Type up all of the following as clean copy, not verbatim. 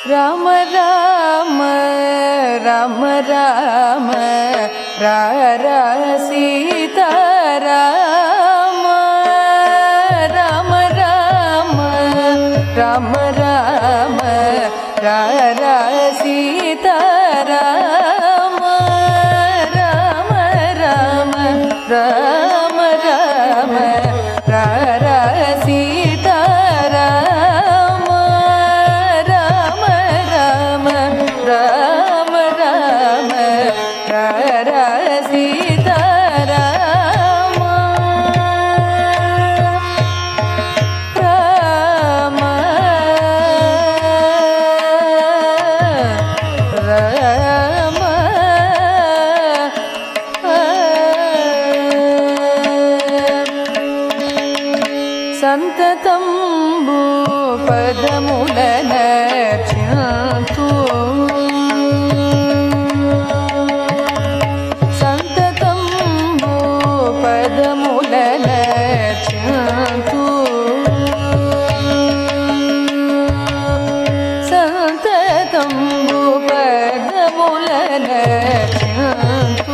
రామ రామ రామ రామ రా సీతారామ రామ రామ రామ రామ రా సీతారామ రామ రామ రామ రామ రా సీతారామ రామ రామ రామ రామ రా సీతారామ రామ రామ సంతతంబు పదములనర్చింతు సంతతంబు పదములనర్చింతు సంతతంబు పదములనర్చింతు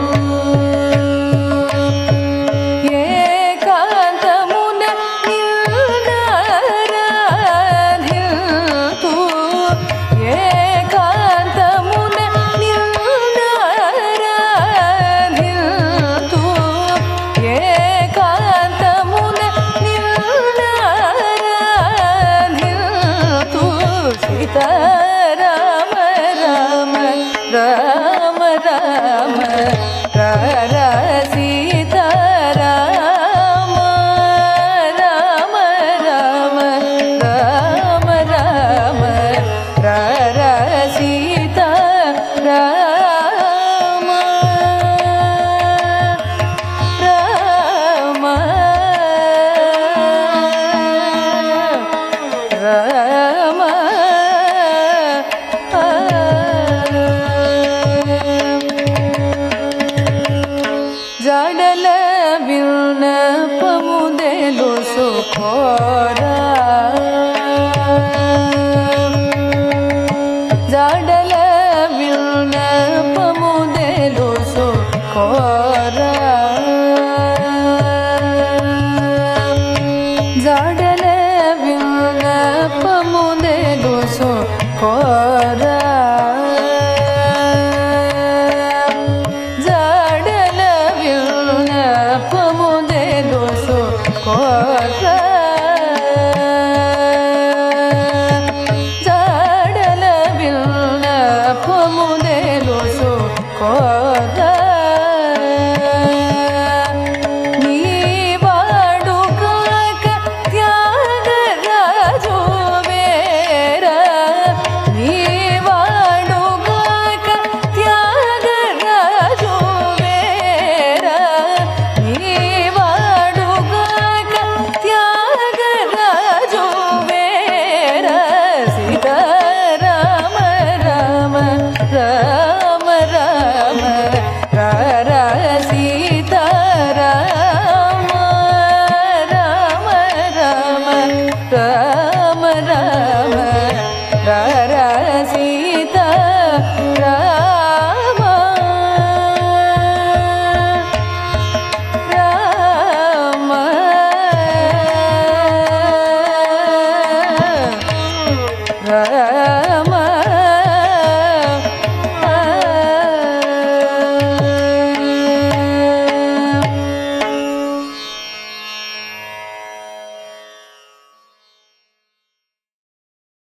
రామ రామ రామ రామ రా సీతారామ రామ రామ రామ రామ రా సీతారామ రామ రామ జాడల విన్నపముదెలు సుఖోరా జాడల విన్నపముదెలు సుఖోరా జాడల విన్నపముదెలు సుఖోరా జాడల విన్నపముదెలు సుఖోరా నీవాడు కాక త్యాగరాజు వేరా నీవాడు కాక త్యాగరాజు వేరా నీవాడు కాక త్యాగరాజు వేరా సీతారామ రామ రామ రామ రా సీతారామ రామ రామ రామ రామ రా సీతారామ రామ రా